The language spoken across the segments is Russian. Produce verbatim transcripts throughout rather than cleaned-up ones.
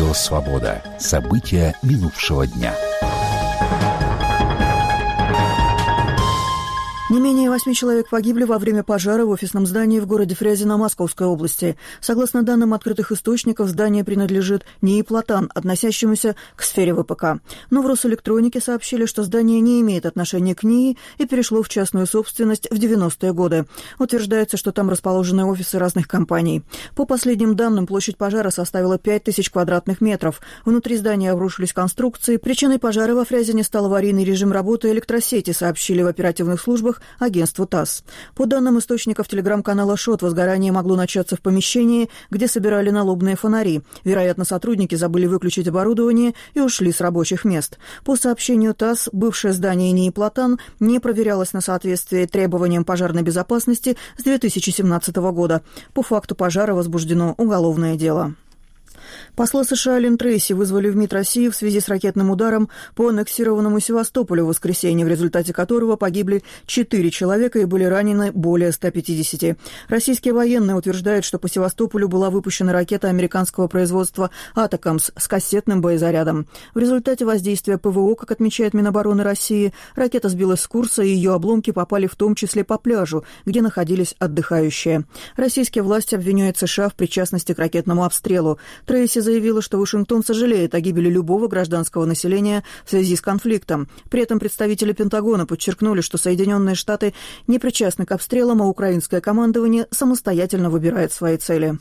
Радио «Свобода». События минувшего дня. Не менее восьми человек погибли во время пожара в офисном здании в городе Фрязино Московской области. Согласно данным открытых источников, здание принадлежит НИИ «Платан», относящемуся к сфере ВПК. Но в Росэлектронике сообщили, что здание не имеет отношения к НИИ и перешло в частную собственность в девяностые годы. Утверждается, что там расположены офисы разных компаний. По последним данным, площадь пожара составила пять тысяч квадратных метров. Внутри здания обрушились конструкции. Причиной пожара во Фрязине стал аварийный режим работы электросети, сообщили в оперативных службах агентству ТАСС. По данным источников телеграм-канала ШОТ, возгорание могло начаться в помещении, где собирали налобные фонари. Вероятно, сотрудники забыли выключить оборудование и ушли с рабочих мест. По сообщению ТАСС, бывшее здание НИИ «Платан» не проверялось на соответствие требованиям пожарной безопасности с две тысячи семнадцатого года. По факту пожара возбуждено уголовное дело. Посла США Лин Трейси вызвали в МИД России в связи с ракетным ударом по аннексированному Севастополю в воскресенье, в результате которого погибли четыре человека и были ранены более ста пятидесяти. Российские военные утверждают, что по Севастополю была выпущена ракета американского производства «Атакамс» с кассетным боезарядом. В результате воздействия ПВО, как отмечает Минобороны России, ракета сбилась с курса, и ее обломки попали в том числе по пляжу, где находились отдыхающие. Российские власти обвиняют США в причастности к ракетному обстрелу. Трейси заявила, что Вашингтон сожалеет о гибели любого гражданского населения в связи с конфликтом. При этом представители Пентагона подчеркнули, что Соединенные Штаты не причастны к обстрелам, а украинское командование самостоятельно выбирает свои цели.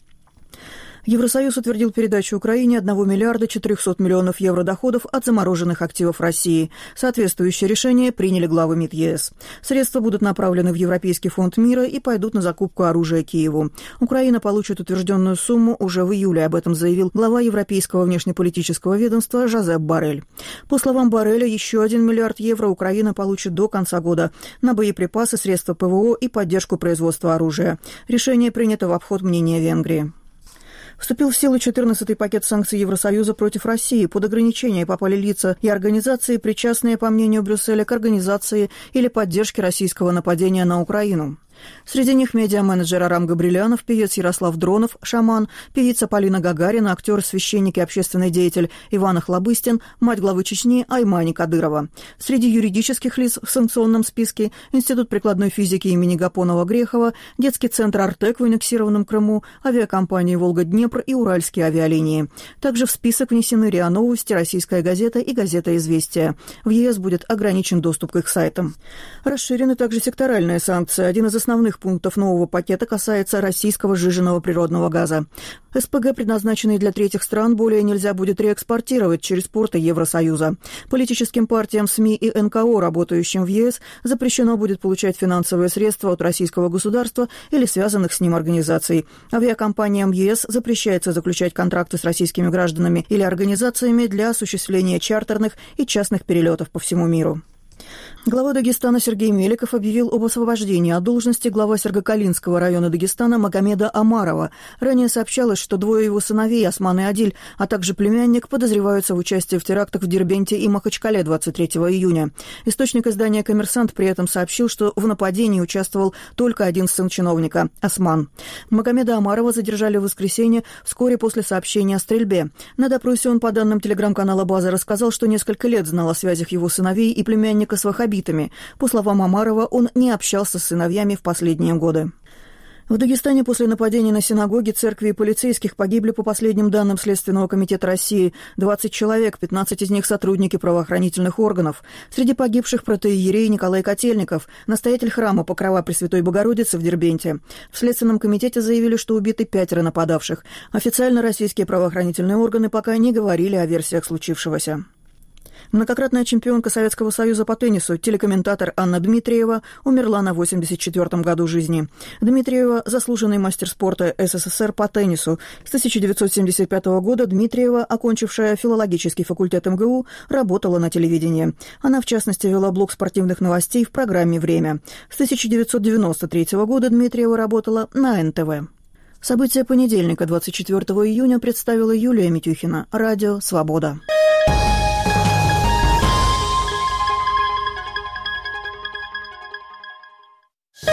Евросоюз утвердил передачу Украине одного миллиарда четырехсот миллионов евро доходов от замороженных активов России. Соответствующее решение приняли главы МИД ЕС. Средства будут направлены в Европейский фонд мира и пойдут на закупку оружия Киеву. Украина получит утвержденную сумму уже в июле, об этом заявил глава Европейского внешнеполитического ведомства Жозеп Боррель. По словам Борреля, еще один миллиард евро Украина получит до конца года на боеприпасы, средства ПВО и поддержку производства оружия. Решение принято в обход мнения Венгрии. Вступил в силу четырнадцатый пакет санкций Евросоюза против России. Под ограничения попали лица и организации, причастные, по мнению Брюсселя, к организации или поддержке российского нападения на Украину. Среди них медиа-менеджер Арам Габрилянов, певец Ярослав Дронов, шаман, певица Полина Гагарина, актер, священник и общественный деятель Иван Охлобыстин, мать главы Чечни Аймани Кадырова. Среди юридических лиц в санкционном списке Институт прикладной физики имени Гапонова-Грехова, детский центр «Артек» в аннексированном Крыму, авиакомпании «Волга-Днепр» и «Уральские авиалинии». Также в список внесены РИА Новости, Российская газета и газета «Известия». В ЕС будет ограничен доступ к их сайтам. Расширены также секторальные санкции. Один из основных пунктов нового пакета касается российского сжиженного природного газа. СПГ, предназначенный для третьих стран, более нельзя будет реэкспортировать через порты Евросоюза. Политическим партиям, СМИ и эн ка о, работающим в ЕС, запрещено будет получать финансовые средства от российского государства или связанных с ним организаций. Авиакомпаниям ЕС запрещается заключать контракты с российскими гражданами или организациями для осуществления чартерных и частных перелетов по всему миру. Глава Дагестана Сергей Меликов объявил об освобождении от должности глава Сергокалинского района Дагестана Магомеда Омарова. Ранее сообщалось, что двое его сыновей, Осман и Адиль, а также племянник, подозреваются в участии в терактах в Дербенте и Махачкале двадцать третьего июня. Источник издания «Коммерсант» при этом сообщил, что в нападении участвовал только один сын чиновника – Осман. Магомеда Омарова задержали в воскресенье вскоре после сообщения о стрельбе. На допросе он, по данным телеграм-канала «База», рассказал, что несколько лет знал о связях его сыновей и племянника с ваххабитами. По словам Омарова, он не общался с сыновьями в последние годы. В Дагестане после нападений на синагоги, церкви и полицейских погибли, по последним данным Следственного комитета России, двадцать человек, пятнадцать из них сотрудники правоохранительных органов. Среди погибших протоиерей Николай Котельников, настоятель храма Покрова Пресвятой Богородицы в Дербенте. В Следственном комитете заявили, что убиты пятеро нападавших. Официально российские правоохранительные органы пока не говорили о версиях случившегося. Многократная чемпионка Советского Союза по теннису, телекомментатор Анна Дмитриева, умерла на восемьдесят четвёртом году жизни. Дмитриева – заслуженный мастер спорта эс эс эс эр по теннису. С тысяча девятьсот семьдесят пятого года Дмитриева, окончившая филологический факультет эм гэ у, работала на телевидении. Она, в частности, вела блок спортивных новостей в программе «Время». С тысяча девятьсот девяносто третьего года Дмитриева работала на эн тэ вэ. События понедельника, двадцать четвёртого июня, представила Юлия Митюхина. Радио «Свобода».